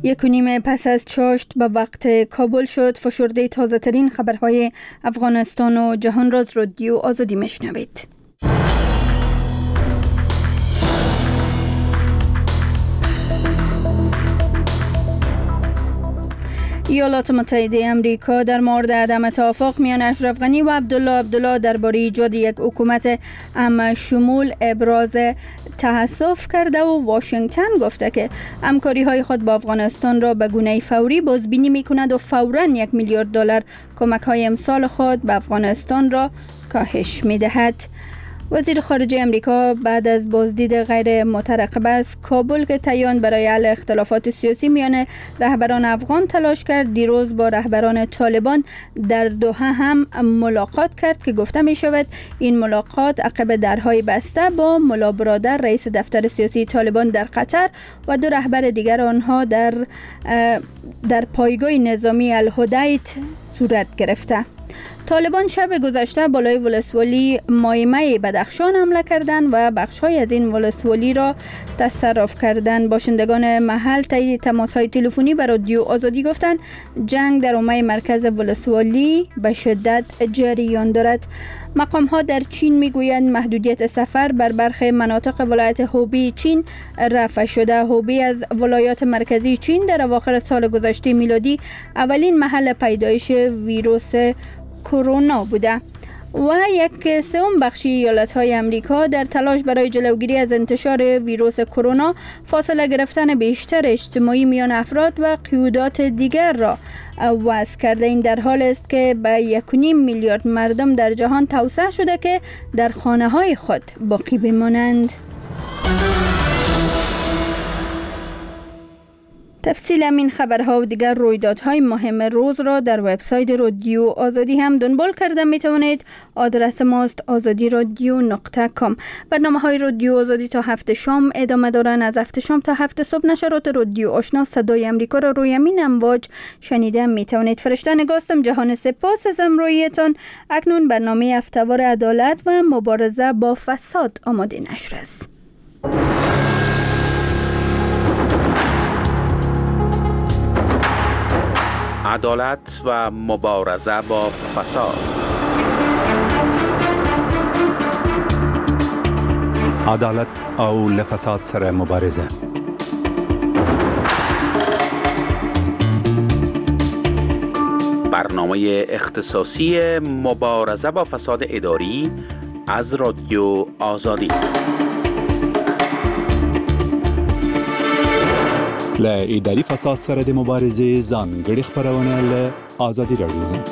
1:30 پس از چاشت به وقت کابل شد. فشرده تازه ترین خبرهای افغانستان و جهان را از رادیو آزادی میشنوید. ایالات متحده امریکا در مورد عدم توافق میان اشرف غنی و عبدالله درباره ایجاد یک حکومت همشمول ابراز تأسف کرده و واشنگتن گفته که همکاری‌های خود با افغانستان را به گونه فوری بازبینی می‌کند و فوراً $1 میلیارد کمک‌های امسال خود به افغانستان را کاهش می‌دهد. وزیر خارجه امریکا بعد از بازدید غیر مترقب از کابل که تعیین برای حل اختلافات سیاسی میان رهبران افغان تلاش کرد، دیروز با رهبران طالبان در دوحه هم ملاقات کرد که گفته می شود این ملاقات عقب درهای بسته با ملا برادر رئیس دفتر سیاسی طالبان در قطر و دو رهبر دیگر آنها در پایگاه نظامی الهدایت صورت گرفته. طالبان شب گذشته بالای ولسوالی مایمه بدخشان حمله کردند و بخش‌های از این ولسوالی را تصرف کردند. باشندگان محل طی تماس‌های تلفنی به رادیو آزادی گفتند جنگ در حومه مرکز ولسوالی به شدت جریان دارد. مقام‌ها در چین می‌گویند محدودیت سفر بر برخی مناطق ولایت هوبی چین رفع شده. هوبی از ولایات مرکزی چین در اواخر سال گذشته میلادی اولین محل پیدایش ویروس کرونا بوده و 1/3 بخشی ایالت‌های امریکا در تلاش برای جلوگیری از انتشار ویروس کرونا فاصله گرفتن بیشتر اجتماعی میان افراد و قیودات دیگر را وضع کرده. این در حال است که به 1.5 میلیارد مردم در جهان توصیه شده که در خانه‌های خود باقی بمانند. تفصیل این خبرها و دیگر رویدادهای مهم روز را در وبسایت رادیو آزادی هم دنبال کرده می توانید. آدرس ماست azadiradio.com. برنامه‌های رادیو آزادی تا 7 شام ادامه دارند. از 7 شام تا 7 صبح نشرات رادیو آشنا صدای امریکا را روی این امواج شنیده می توانید. فرشته نگاستم. جهان سپاس از همراهیتان. اکنون برنامه هفته‌وار عدالت و مبارزه با فساد آماده نشر است. عدالت و مبارزه با فساد. عدالت او لفساد سره مبارزه. برنامه اختصاصی مبارزه با فساد اداری از رادیو آزادی. له اداري فساد سره د مبارزې ځانګړي خبرونه له آزادي رادیو ده.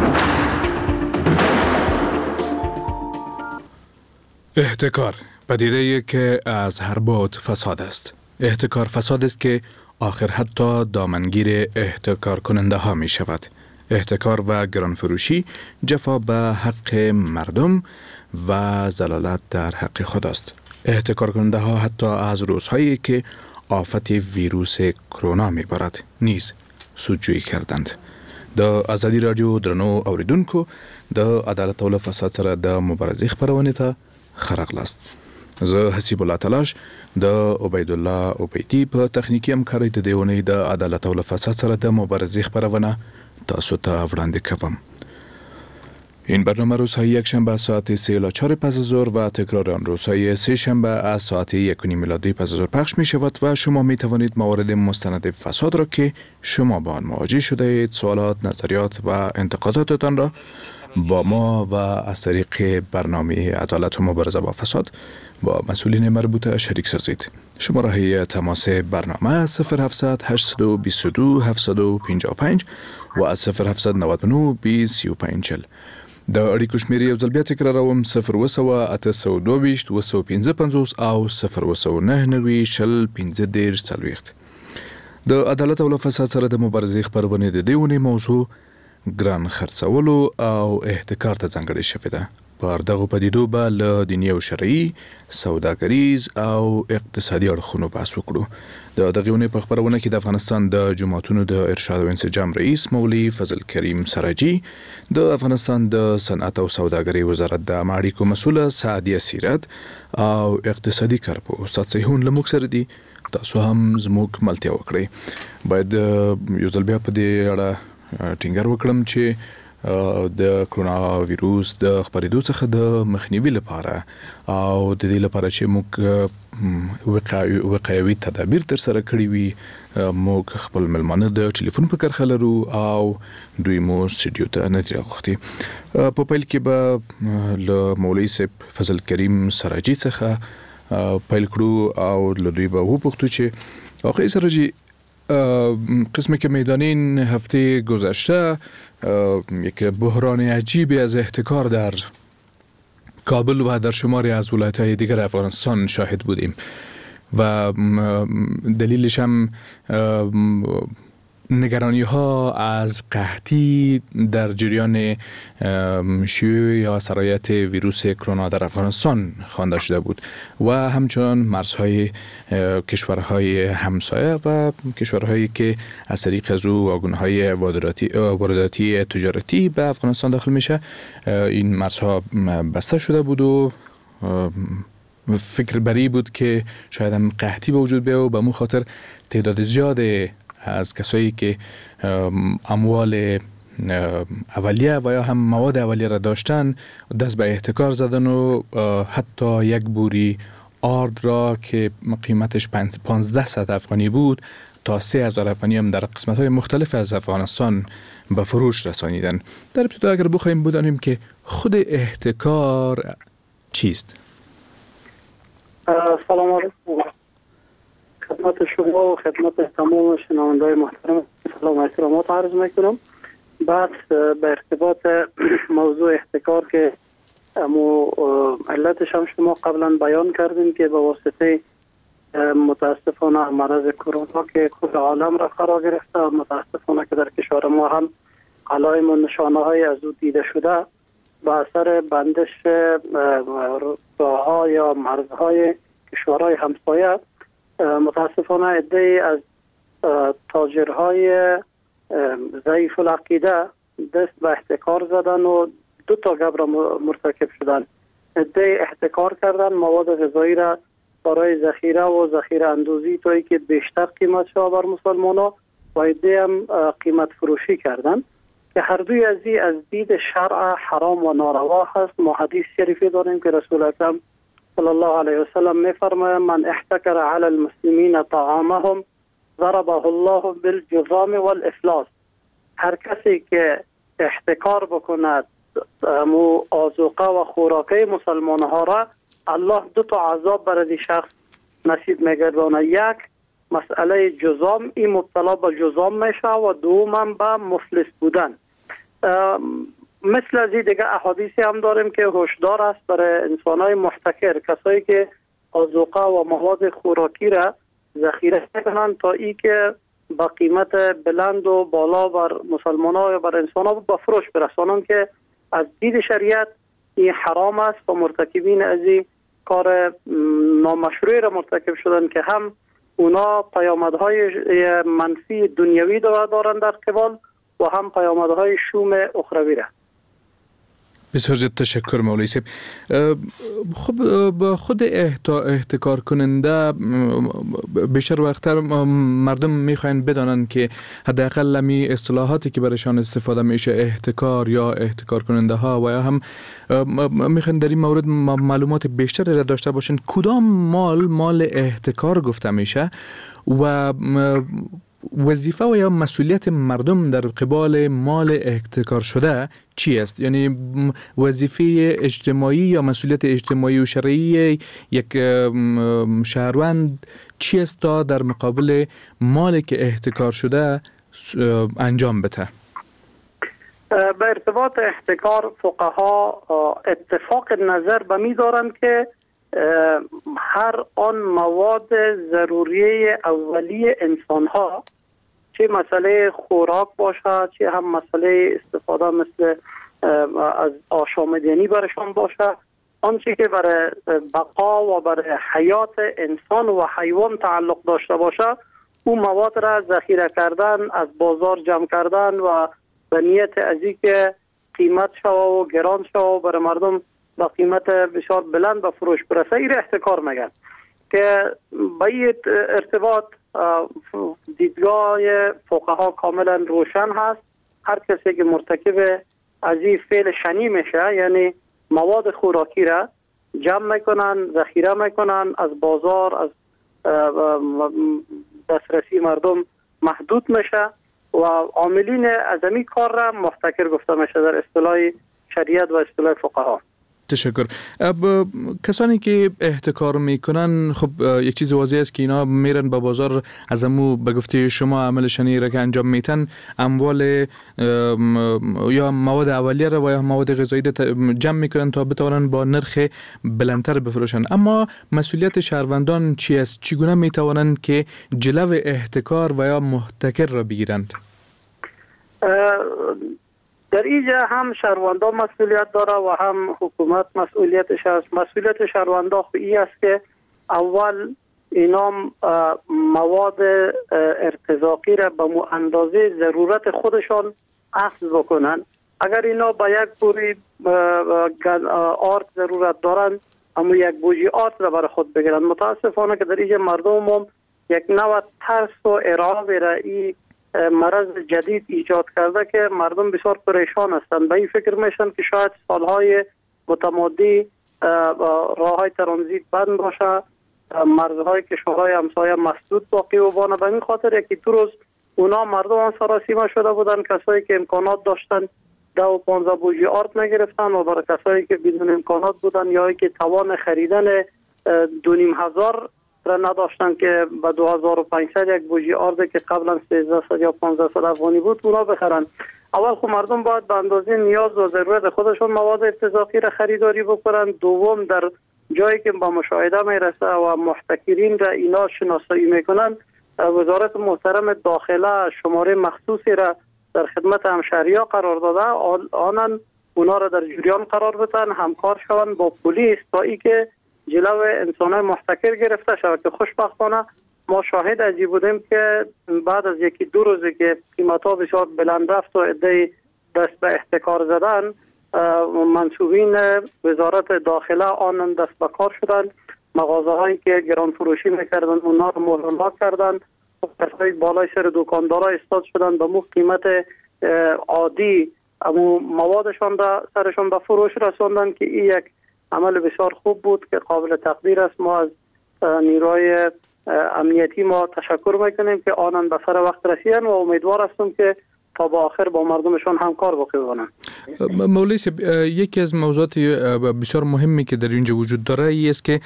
احتکار پدیده‌ای که از هر بعد فساد است. احتکار فساد است که آخر حتی دامنگیر احتکار کننده ها می شود. احتکار و گرانفروشی جفا به حق مردم و ضلالت در حق خود است. احتکار کننده ها حتی از روزهایی که آفت ویروس کرونا میبارد نیز سودجویی کردند. د آزادی رادیو درنو اوریدونکو د عدالت او فساد سره د مبارزې خبرونه ته خراغلاست. زه حسیب الله تلاش د عبید الله عبیدی په تخنیکی همکارۍ د دیونې د عدالت او فساد سره د مبارزې خبرونه تاسو ته وړاندې کوم. این برنامه روزهای یکشنبه ساعت 3:04 پس از ظهر و تکرار آن روزهای سه شنبه از ساعت 1:30 میلادی پس از ظهر پخش می شود و شما می توانید موارد مستند فساد را که شما با آن مواجه شده اید، سوالات، نظریات و انتقاداتتان را با ما و از طریق برنامه عدالت و مبارزه با فساد با مسئولین مربوطه شریک سازید. شماره تماس برنامه 0700 822 755 و از 0799 2035. د اړیکو شمیرې یو ځل بیا تکراروم 02822 255 او 01990 د عدالت او فساد سره د مبارزې خبرونه د دیونې موضوع ګران خرڅولو او احتکار ته ځانګړې شوې ده. پر دغه پدیدو به له دیني او شرعي، سوداګریز او اقتصادي اړخونو بحث وکړو. د دغه ونې په خبرونه کې د افغانستان د جماعتونو د ارشاد او انسجام رئیس مولوي فضل کریم سراجي، د افغانستان د صنعت او سوداګرۍ وزارت د عامه اړیکو مسؤله سعدیه سیرت او اقتصادي کارپوه استاد صیحون له موږ سره دي. تاسو هم زموږ ملتیا وکړئ. باید یو ځل بیا په دې اړه ټینګار وکړم چې د کرونا ویروس د خپرېدو څخه د مخنیوي لپاره او د دې لپاره چې موږ وقایوي تدابیر تر سره کړی وي، موږ خپل ملمانه د ټلیفون په کرښه لرو او دوی مو سټډیو ته نه دي راغوښتي. په پیل کې به له مولوي صاحب فضل کریم سراجي څخه پیل کړو او له دوی به وپوښتو چې آقای سراجی، قسم که میدانین هفته گذشته یک بحران عجیبی از احتکار در کابل و در شماری از ولایت‌های دیگر افغانستان شاهد بودیم و دلیلش هم نگرانی ها از قحطی در جریان شیوع یا سرایت ویروس کرونا در افغانستان خوانده شده بود و همچنان مرزهای کشورهای همسایه و کشورهایی که از طریق از او واگن‌های وارداتی تجارتی به افغانستان داخل میشه، این مرزها بسته شده بود و فکر بری بود که شاید هم قحطی به وجود بیاید و به مو خاطر تعداد زیاد از کسایی که اموال اولیه و یا هم مواد اولیه را داشتن دست به احتکار زدن و حتی یک بوری آرد را که قیمتش 1500 افغانی بود تا 3000 افغانی هم در قسمت‌های مختلف از افغانستان به فروش رسانیدن. در ابتدا اگر بخوایم بدانیم که خود احتکار چیست؟ سلام علیکم خدمت شما و خدمت تمام شنونده‌های محترم سلام و احترامات عرض میکنم. بعد به ارتباط موضوع احتکار که علتش هم شما قبلا بیان کردیم که به واسطه متاسفانه مرض کرونا که کل عالم را فرا گرفته و متاسفانه که در کشور ما هم علائم و نشانه های از او دیده شده، به اثر بندش راه‌ها یا مرزهای کشورهای همسایه متاسفانه عده‌ای از تاجرهای ضعیف العقیده دست به احتکار زدن و 2 گبر مرتکب شدن. عده‌ای احتکار کردن مواد غذایی را برای ذخیره و ذخیره اندوزی تا که بیشتر قیمت شود بر مسلمان‌ها و عده‌ای هم قیمت فروشی کردن که هر دوی از دید شرع حرام و ناروا هست. ما حدیث شریفی داریم که رسول اکرم صلی الله علیه و سلم می‌فرمایند من احتکر علی المسلمین طعامهم ضربه الله بالجذام والافلاس. هر کسی که احتکار بکند آذوقه و خوراکه مسلمان‌ها را، الله 2 عذاب برای شخص نصیب می‌گرداند. یک مسئله جذام، این مبتلا به جذام میشه و دوم به مفلس بودن. مثل از این دیگه احادیثی هم داریم که هشدار است برای انسان‌های محتکر، کسایی که آذوقه و مواد خوراکی را ذخیره میکنند تا ای که با قیمت بلند و بالا بر مسلمان‌ها و بر انسان‌ها به فروش برسانند که از دید شریعت این حرام است و مرتکبین از این کار نامشروع را مرتکب شدن که هم اونا پیامدهای منفی دنیوی دارند در قبال و هم پیامدهای شوم اخروی را. بسیار زیاد تشکر مولوی صاحب. خب با خود احتکار کننده بیشتر وقتر مردم میخواین بدانند که حداقل امی اصطلاحاتی که برایشان استفاده میشه، احتکار یا احتکار کننده ها، و یا هم میخواین در این مورد معلومات بیشتری را داشته باشین کدام مال احتکار گفته میشه و وظیفه و یا مسئولیت مردم در قبال مال احتکار شده چی است؟ یعنی وظیفه اجتماعی یا مسئولیت اجتماعی و شرعی یک شهروند چی است تا در مقابل مالی که احتکار شده انجام بده؟ به ارتباط احتکار فقها اتفاق نظر به می دارند که هر آن مواد ضروری اولیه انسان ها، چه مسئله خوراک باشه چه هم مسئله استفاده مثل از آشامیدنی برشان باشه، آنچه که برای بقا و برای حیات انسان و حیوان تعلق داشته باشه، اون مواد را ذخیره کردن، از بازار جمع کردن و به نیت از اینکه قیمت شو و گران شو برای مردم با قیمت بسیار بلند به فروش برسه، این احتکار میگن. که با این ارتباط دیدگاه فقها کاملا روشن هست. هر کسی که مرتکب از این فعل شنی میشه، یعنی مواد خوراکی را جمع میکنن، ذخیره میکنن، از بازار، از دسترسی مردم محدود میشه و عاملین از این کار را محتکر گفته میشه در اصطلاح شریعت و اصطلاح فقها. تشکر. کسانی که احتکار میکنن، خب یک چیز واضح است که اینا میرن به بازار، از امو به گفته شما عمل شنی را که انجام میتن اموال یا مواد اولیه را و یا مواد غذایی را جمع میکنن تا بتوانن با نرخ بلندتر بفروشن. اما مسئولیت شهروندان چی است؟ چگونه میتوانند که جلو احتکار و یا محتکر را بگیرند؟ در اینجا هم شهروندان مسئولیت داره و هم حکومت مسئولیتش است. مسئولیت شهروندان این است که اول اینا مواد ارتزاقی را به اندازه ضرورت خودشان اخذ بکنن. اگر اینا با یک بوری آرد ضرورت دارن، اما یک بوجی آرد را برای خود بگیرن. متاسفانه که در اینجا مردم هم یک نوع ترس و ارعاب را این مرض جدید ایجاد کرده که مردم بسیار پریشان هستند. به این فکر میشن که شاید سالهای متمادی راههای ترانزیت بند باشه، مرزهای کشورهای همسایه مسدود باقی و بانه. به این خاطر یکی دو روز اونا مردم سراسیمه شده بودن، کسایی که امکانات داشتن 10 و 15 بوجی آرد نگرفتن و برای کسایی که بدون امکانات بودن یا که توان خریدن 2500 را نداشتن که به 2500 یک بوجی آرد که قبلا 1300 یا 1500 افغانی بود اونا بخرن. اول خب مردم باید به اندازه نیاز و ضرورت خودشون مواد ارتزاقی را خریداری بکنن. دوم، در جایی که با مشاهده میرسه و محتکرین را اینا شناسایی میکنن، وزارت محترم داخله شماره مخصوصی را در خدمت همشهری‌ها قرار داده، آنان اونا را در جریان قرار بدن، همکار شوند با پلیس تا اینکه جلو انسانای محتکر گرفته شود. که خوشبختانه ما شاهد ازی بودیم که بعد از یکی دو روزی که قیمت‌ها بسیار بلند رفت و عده‌ای دست به احتکار زدن، منصوبین وزارت داخله آنان دست به کار شدن. مغازه‌هایی که گران فروشی می‌کردن اونها رو مهلت کردن، کسایی بالای سر دکاندارا ایستاد شدن به مو قیمت عادی اما موادشان را سرشان به فروش رساندن که این یک عمل بسیار خوب بود که قابل تقدیر است. ما از نیروی امنیتی ما تشکر میکنیم که آنان به سر وقت رسیدن و امیدوار هستم که تا با آخر با مردمشان همکار بکنن. مولوی صاحب، یکی از موضوعات بسیار مهمی که در اینجا وجود داره است که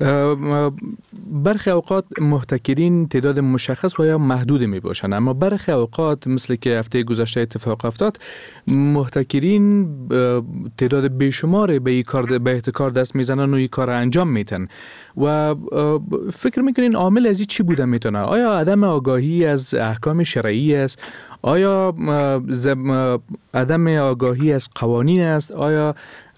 برخی اوقات محتکرین تعداد مشخص و یا محدود می باشند، اما برخی اوقات مثل که هفته گذشته اتفاق افتاد محتکرین تعداد بیشمار به احتکار دست میزنن و این کار انجام میتن. و فکر میکنین عامل از این چی بوده میتونه؟ آیا عدم آگاهی از احکام شرعی است؟ آیا عدم آگاهی از قوانین است؟ آیا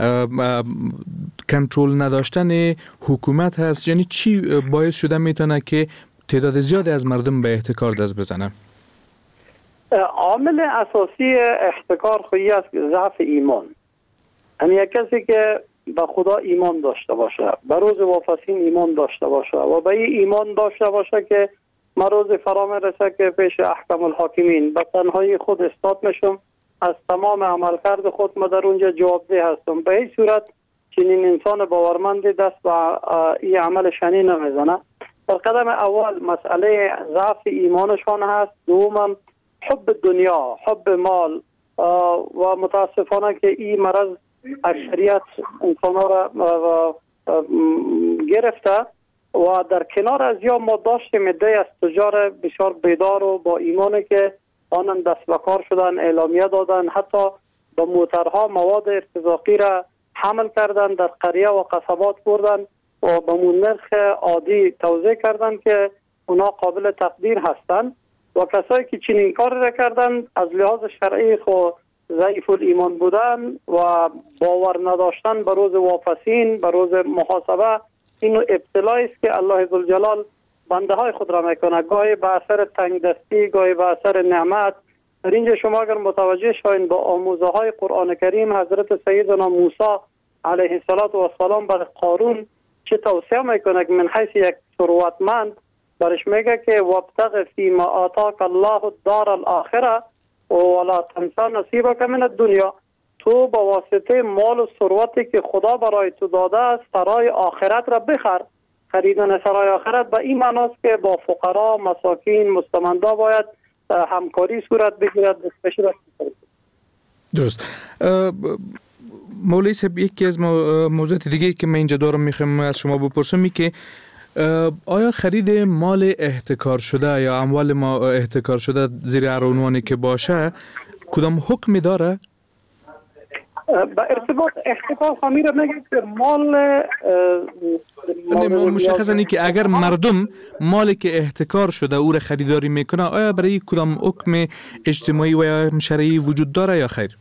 کنترل نداشتن حکومت هست؟ یعنی چی باعث شده میتونه که تعداد زیادی از مردم به احتکار دست بزنه؟ عامل اساسی احتکار خویی است ضعف ایمان. یعنی یک کسی که به خدا ایمان داشته باشه، به روز واپسین ایمان داشته باشه و به این ایمان داشته باشه که من روز فرا میرسه که پیش احکام الحاکمین به تنهایی خود استاد میشم، از تمام عملکرد خود ما در اونجا جوابدeh هستم. به این صورت چنین انسان باورمند دست به این عمل شنی نمیزنه. در قدم اول مسئله ضعف ایمانشان هست. دوم حب دنیا، حب مال و متاسفانه که این مرض اکثریت انسان‌ها را گرفته و در کنار از یا ما داشتیم عده از تجار بسیار بیدار و با ایمانی که آنان دست به کار شدن، اعلامیه دادن، حتی با موترها مواد ارتزاقی را حمل کردن، در قریه و قصبات بردن و به نرخ عادی توزیع کردن که اونا قابل تقدیر هستند. و کسایی که چنین کار را کردن از لحاظ شرعی خود ضعیف الایمان بودن و باور نداشتن به روز واپسین، به روز محاسبه، اینو ابتلایی است که الله ذوالجلال بنده های خود را میکنه، گاهی به اثر تنگ دستی، گاهی به اثر نعمت. در اینجا شما اگر متوجه شوین با آموزه های قرآن کریم، حضرت سیدنا موسی علیه السلام به قارون چه توصیه میکنه که من حیث یک ثروتمند برش میگه که وابتغ فیما آتاک الله الدار الاخره ولا تنسا نصیبک من الدنیا. تو با واسطه مال و ثروتی که خدا برای تو داده است سرای آخرت را بخر. خریدن سرای آخرت به این معناست که با فقرا، مساکین، مستمندا باید همکاری صورت بگیرد. درست. مولوی صاحب، یکی از موضوعات دیگه که من اینجا دارم میخوام از شما بپرسم که آیا خرید مال احتکار شده یا اموال ما احتکار شده زیر هر عنوانی که باشه کدام حکمی داره؟ با ارتباط احتکار خمیر میگه که مال مشخصا اینه که اگر مردم مالی که احتکار شده او را خریداری میکنه آیا برای کدام حکم اجتماعی و یا شرعی وجود داره یا خیر؟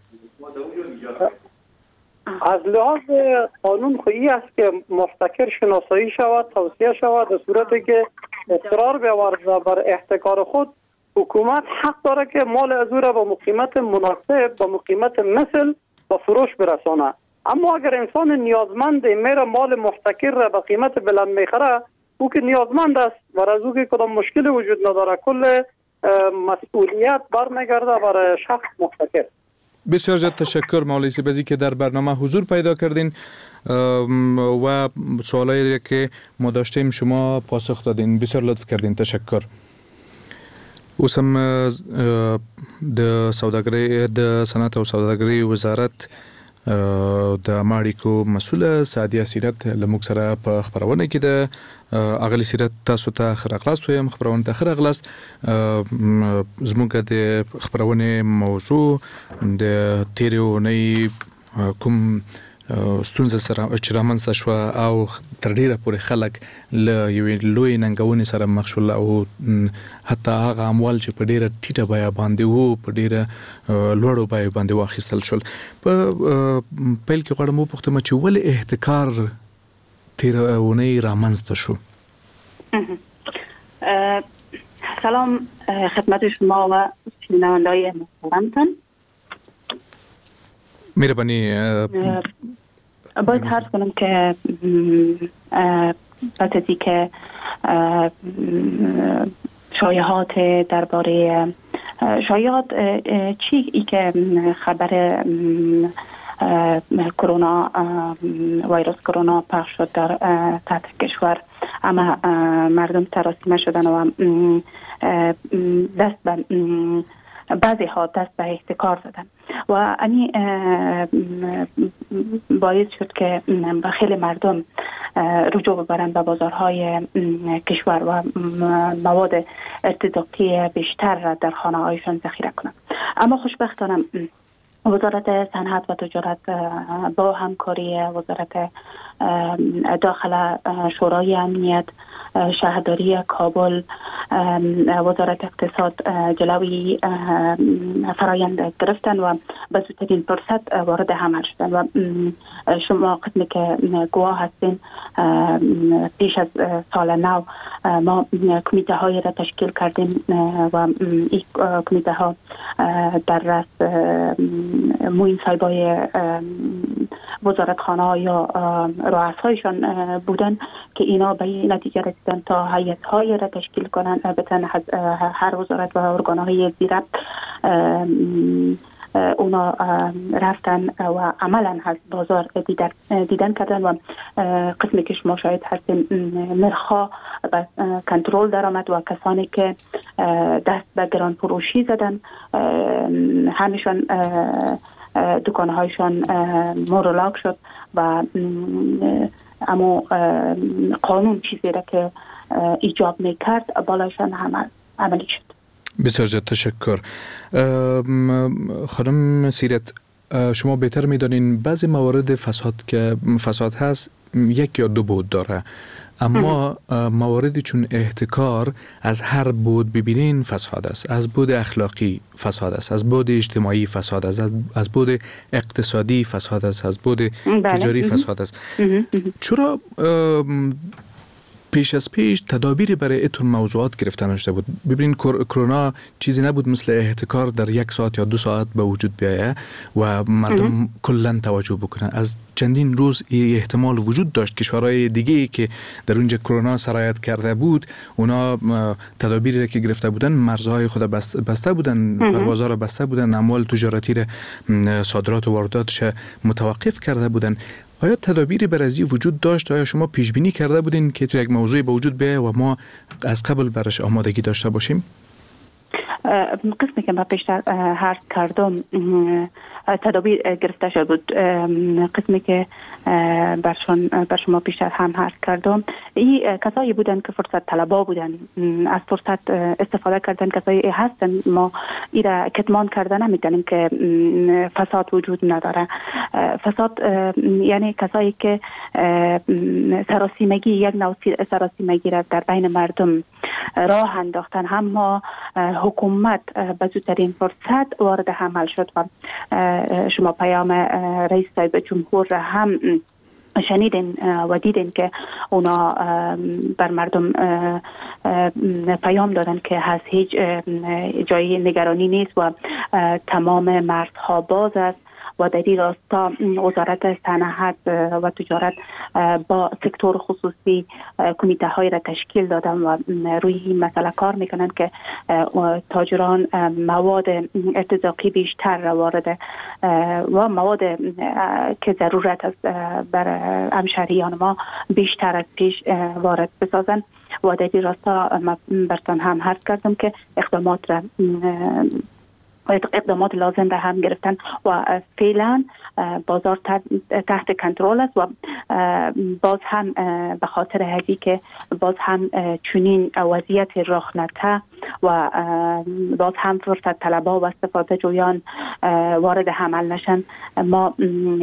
از لحاظ قانون خویی است که محتکر شناسایی شود، توصیه شود. در صورتی که اصرار بیاورده بر احتکار خود، حکومت حق داره که مال از او را با قیمت مناسب، با قیمت مثل با فروش برسانه. اما اگر انسان نیازمند میره مال محتکر را با قیمت بلند میخره، او که نیازمند است و از او که کدام مشکل وجود نداره، کل مسئولیت برمیگرده بر شخص محتکر. بسیار زیاد تشکر مولوی صاحب که در برنامه حضور پیدا کردین و سوالایی که ما داشتیم شما پاسخ دادین. بسیار لطف کردین. تشکر. اوسم د سوداګرۍ د صنعت او سوداګرۍ وزارت د ماړیکو مسؤل سعدیه سیرت لموږ سره په خبرونه کې د اغلی سیرت تاسو ته خراغلاست ویم. خبرونه ته خراغلاست. زموږ د خبرونه موضوع د تیرونی کوم ستونزه سره چې رامنځته شو او تر ډیره پورې خلک له یوې لوی ننګونې سره مخ شول او حتی هغه اموال چې په ډیره ټیټه بیه باندې وو په ډیره لوړو بیه باندې واخیستل شول. په پیل کې غواړم وپوښتم چې ولې احتکار تیرونی رامنځته شو؟ سلام خدمت شما و شنونده‌های محترمتان. مهربانی. باید عرض کنم که بعد که شایعات درباره شایعات چی ای که خبر کرونا ویروس کرونا پخش شد در تحت کشور، اما مردم تراسیمه شدن و بعضی ها دست به احتکار زدن و انی باعث شد که خیلی مردم رجوع ببرند به بازارهای کشور و مواد ارتزاقی بیشتر را در خانه هایشان ذخیره کنند. اما خوشبختانه وزارت صنعت و تجارت با همکاری وزارت داخله، شورای امنیت، شهرداری کابل، وزارت اقتصاد جلوی فرایند گرفتن و به زودترین فرصت وارد عمل شدن و شما قسمی که گواه هستین پیش از سال نو ما کمیته های را تشکیل کردیم و این کمیته ها در رأس موین صاحبای وزارت خانه یا رؤسایشان بودن که اینا به این نتیجه رسیدن تا هیئت های را تشکیل کنن، بتن هر وزارت و ارگان های زیر اونا رفتن و عملا از بازار دیدن کردن و قسمی که شما شاید هستیم نرخ‌ها کنترل درآمد و کسانی که دست به گران فروشی زدن همیشون دکانهایشان مورولاک شد و اما قانون چیزی را که ایجاب میکرد بالایشان عملی شد. بسیار زیاد تشکر. خانم سیرت، شما بهتر میدانین بعضی موارد فساد هست یک یا دو بود داره، اما مواردی چون احتکار از هر بود ببینین فساد است، از بود اخلاقی فساد است، از بود اجتماعی فساد است، از بود اقتصادی فساد است، از بود تجاری فساد است. چرا پیش از پیش تدابیری برای اتون موضوعات گرفته نشده بود؟ ببینین کرونا چیزی نبود مثل احتکار در 1 ساعت یا 2 ساعت به وجود بیایه و مردم کلن توجه بکنه. از چندین روز احتمال وجود داشت کشورهای دیگه که در اونجا کرونا سرایت کرده بود اونا تدابیری که گرفته بودن مرزهای خود بسته بودن، پروازها را بسته بودن، اموال تجارتی را صادرات و وارداتش متوقف کرده بودن. آیا تدابیری برای وجود داشت؟ آیا شما پیش بینی کرده بودین که تو یک موضوع به وجود بیاید و ما از قبل برش آمادگی داشته باشیم؟ قسمی که ما پیشتر عرض کردم تدابیر گرفته شده بود. قسمی که بر شما پیشتر هم عرض کردم این کسایی بودن که فرصت طلبا بودن، از فرصت استفاده کردن. کسایی هستن ما ایرا کتمان کردن نمیتونیم که فساد وجود نداره. فساد یعنی کسایی که سراسیمگی، یک نوع سراسیمگی را در بین مردم راه انداختن. اما حکومت به زودترین فرصت وارد عمل شد و شما پیام رئیس صاحب جمهور را هم شنیدین و دیدین که اونا بر مردم پیام دادن که از هیچ جای نگرانی نیست و تمام مرزها باز است و در این راستا وزارت صنعت و تجارت با سکتور خصوصی کمیته های را تشکیل دادن و روی این مسئله کار میکنن که تاجران مواد ارتزاقی بیشتر را وارد و مواد که ضرورت است بر همشهریان ما بیشتر از پیش وارد بسازن. و در این راستا برتان هم عرض کردم که اقدامات لازم را هم گرفتن و فعلا بازار تحت کنترل است و باز هم به خاطر هدی که باز هم چنین وضعیت رخ نده و باز هم فرصت طلبا و استفاده جویان وارد عمل نشن، ما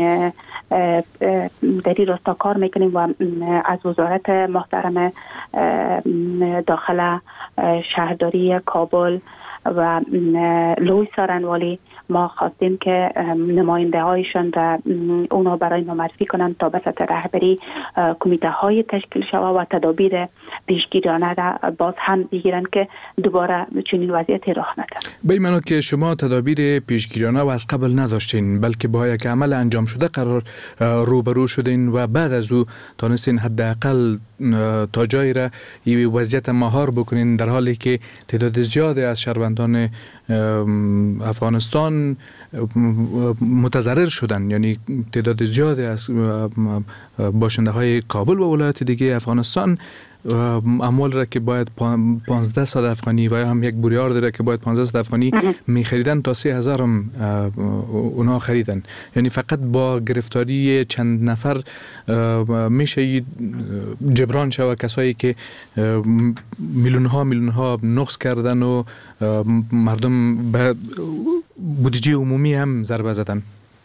در این راستا کار میکنیم و از وزارت محترم داخله، شهرداری کابل و لوی سارنوالی ما خواستیم که نماینده هایشان را اونا برای ما معرفی کنند تا به سطح رهبری کمیته های تشکیل شود و تدابیر پیشگیرانه را باز هم بگیرن که دوباره چنین وضعیتی رخ نده. به این معنی که شما تدابیر پیشگیرانه و از قبل نداشتین، بلکه با یک عمل انجام شده قرار روبرو شدین و بعد از او تانستین حداقل تا جایی را این وضعیت مهار بکنین، در حالی که تعداد زیادی از شهروندان افغانستان متضرر شدن. یعنی تعداد زیادی از باشنده های کابل و ولایات دیگه افغانستان اموال را که باید 15 صد افغانی و یا هم یک بوریار داره که باید 15 صد افغانی می خریدن تا 3000 اونا خریدن. یعنی فقط با گرفتاری چند نفر میشه جبران شود کسایی که میلیون ها نقص کردن و مردم به بودجه عمومی هم ضربه زدن.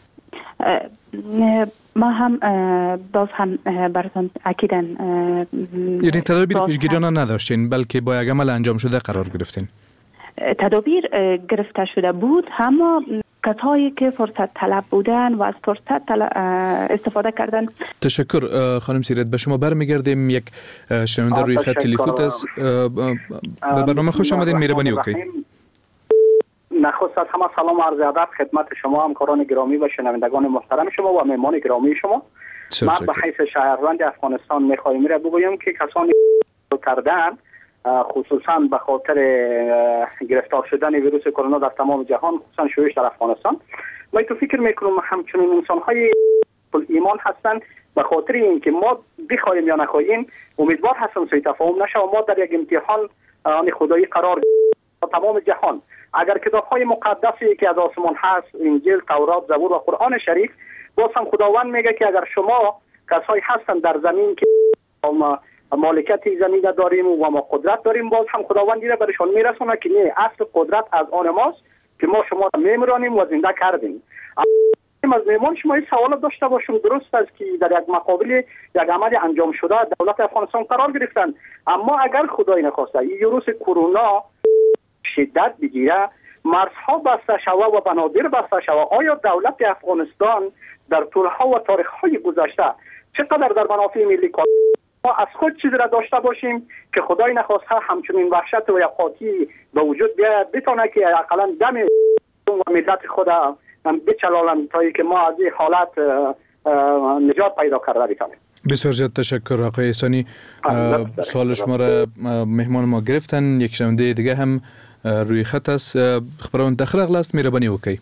ما هم باز هم براتون اکیدن یعنی تدابیر پیشگیرانه نداشتین، بلکه با یک عمل انجام شده قرار گرفتین؟ تدابیر گرفته شده بود، اما کسایی که فرصت طلب بودن و از فرصت استفاده کردن. تشکر خانم سیرت. به شما برمیگردیم. یک شنونده روی خط تلفن است. به برنامه خوش آمدین. مهربانی اوکی. نخست از همه سلام و عرض ادب خدمت شما همکاران گرامی و شنوندگان محترم شما و مهمان گرامی شما. من به حیث شهروند افغانستان میخوایم را بگویم که کسانی کردن خصوصا به خاطر گرفتار شدن ویروس کرونا در تمام جهان، خصوصا شویش در افغانستان، من تو فکر میکنم همچنین انسان‌های ایمان هستند. به خاطر اینکه ما بخوایم یا نخواهیم امیدوار هستم سوء تفاهم نشه و ما در یک امتحان خدایی قرار تمام جهان. اگر کتاب‌های مقدسی که از آسمان هست، انجیل، تورات، زبور و قرآن شریف، باز هم خداوند میگه که اگر شما کسایی هستن در زمین که مالکیت زمین داریم و ما قدرت داریم، باز هم خداوند دیره برشان میرسونه که نه، اصل قدرت از آن ماست که ما شما را میمرانیم و زنده کردیم. از میمان شما این سوال داشته باشم، درست است که در یک مقابل یک عمل انجام شده دولت افغانستان قرار گرفتن، اما اگر خدای نخواسته این ویروس کرونا شدت بگیره، مرزها بسته شود و بنادر بسته شود، آیا دولت افغانستان در طولها و تاریخهای گذشته چقدر در منافع ملی کار ما از خود چیزی را داشته باشیم که خدای نخواسته همچنین وحشت و یقاطی به وجود بیاید، بتونه که اقلا دم و ملت خود بچلالن تا که ما از این حالت نجات پیدا کرده بتانیم. بسیار زیاد تشکر آقای احسانی. سوال شما را مهمان ما گرفتن. یک شنونده دیگه هم روی خط است. خبران تخرق است مهربانی وکړئ.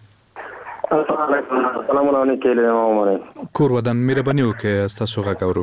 سلام علیکم. کور ودان مهربانی وکړئ تاسو غږ اورو.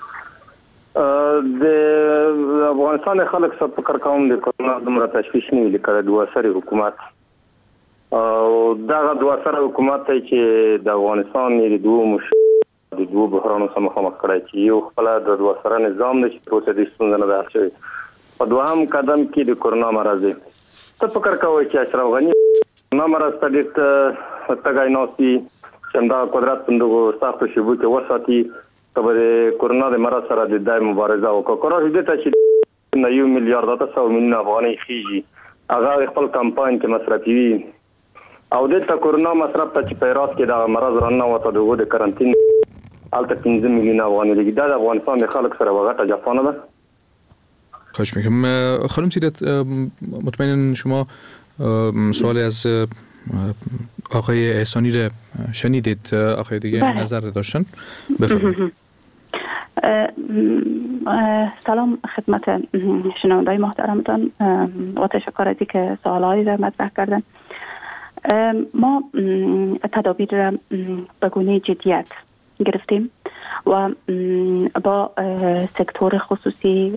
د افغانستان خلک څه فکر کوم د کرونا دومره تشویش نه ویل کړه دوه سری حکومت او دا دوه سری حکومت چې د افغانستان د دوه بحرانو سره مخامخ کړای چې یو خپل د دوه سره نظام نشي پروسه د ستونزې نه ده شوی په دوهم قدم کې د کرونا مرض ته فکر کوي چې اشرف غنی کرونا مرض ته د تګایناسي څنګه قدرت پندغو سختو شیبو کې وساتي ته د کرونا د مرض سره د دای مبارزه وکړه کرونا دې ته چې 1 میلیارډ 900 میلیون افغانۍ خيږي هغه خپل کمپاین کې مصرفي او د کرونا مصرف ته چې پیرات کې د مرض رانه وته دغه د کارانتین البته 15 میلیون افغانۍ لګي دا د افغانستان د خلک سره وغټه جفانه ده. خوش میگم خانم سیرت مطمئنا شما سوال از آقای احسانی را شنیدید آقای دیگه نظر داشتن بفرمایید. سلام خدمت شنوندای محترمتان و تشکر از اینکه سوالایی را مطرح کردن. ما تدابیر را به گونه جدیت گرفتیم و با سکتور خصوصی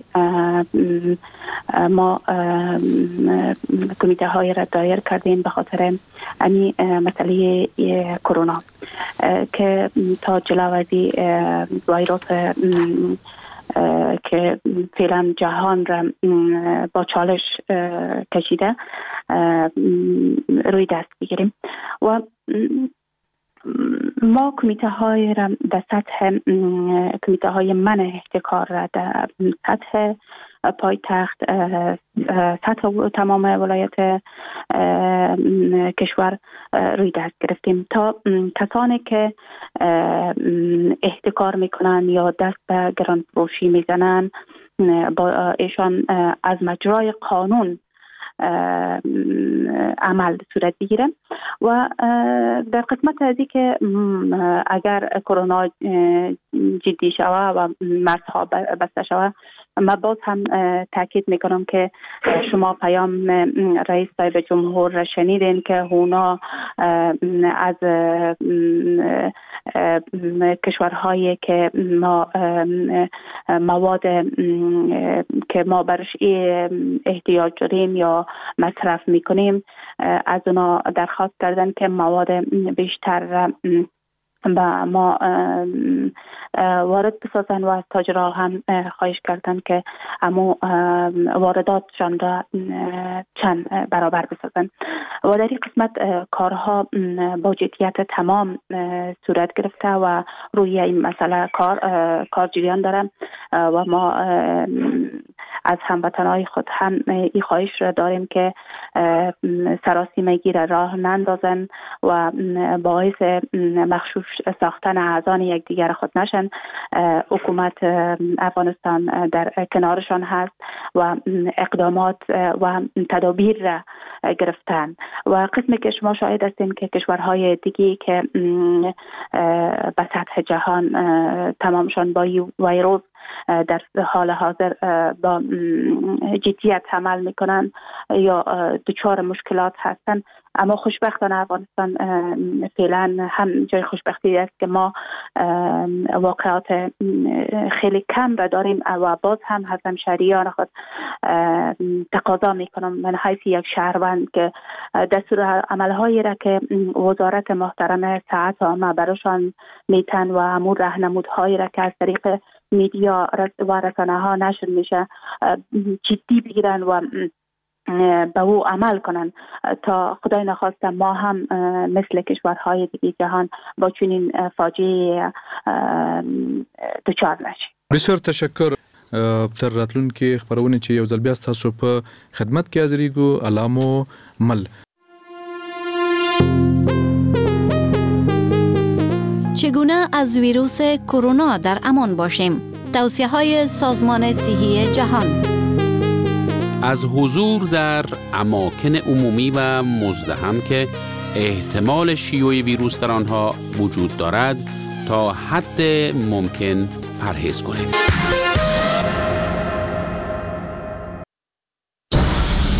ما کمیته های را دایر کردیم به خاطر این مسئله کرونا که تا جلوی ویروس که فعلا جهان را با چالش کشیده روی دست بگیریم و ما کمیته های را در سطح کمیته های منع احتکار را در سطح پایتخت سطح تمام ولایت کشور روی دست گرفتیم تا کسانی که احتکار میکنن یا دست به گرانفروشی میزنن با ایشان از مجرای قانون عمل صورت بگیره و در قسمت از که اگر کرونا جدی شود و مرزها بسته شود ما باز هم تاکید میکنم که شما پیام رئیس صاحب جمهور را شنیدین که اونا از کشورهایی که ما مواد که ما برش احتیاج داریم یا مصرف میکنیم از اونا درخواست کردن که مواد بیشتر با ما وارد بسازن و از تاجرها هم خواهش کردن که امو وارداتشان را چند برابر بسازن و در این قسمت کارها با جدیت تمام صورت گرفته و روی این مسئله کار جریان دارن و ما از هموطنهای خود هم این خواهش را داریم که سراسیمگی را راه نندازن و باعث مغشوش ساختن اعضان یکدیگر خود نشن. حکومت افغانستان در کنارشان هست و اقدامات و تدابیر را گرفتن و قسمی که شما شاهد هستین که کشورهای دیگی که به سطح جهان تمامشان با ویروس در حال حاضر با جدیت عمل میکنن یا دچار مشکلات هستن، اما خوشبختانه افغانستان فعلا هم جای خوشبختی است که ما واقعات خیلی کم را داریم و باز هم از همشهریان خود تقاضا میکنم من حیث یک شهروند که دستور عملهایی را که وزارت محترم صحت عامه براشان میتن و همون راهنمودهایی را که از طریق میدیا و رسانه ها نشر میشه جدی بگیرن و به او عمل کنن تا خدای نخواسته ما هم مثل کشورهای دیگه جهان با چنین فاجعه دچار نشیم. بسیار تشکر. تر راتلونکي خبرونه چې یو ځل بیا تاسو په خدمت کې حاضرېږو علامو مل. چگونه از ویروس کرونا در امان باشیم؟ توصیه‌های سازمان صحی جهان. از حضور در اماکن عمومی و مزدحم که احتمال شیوع ویروس در آنها وجود دارد تا حد ممکن پرهیز کنید.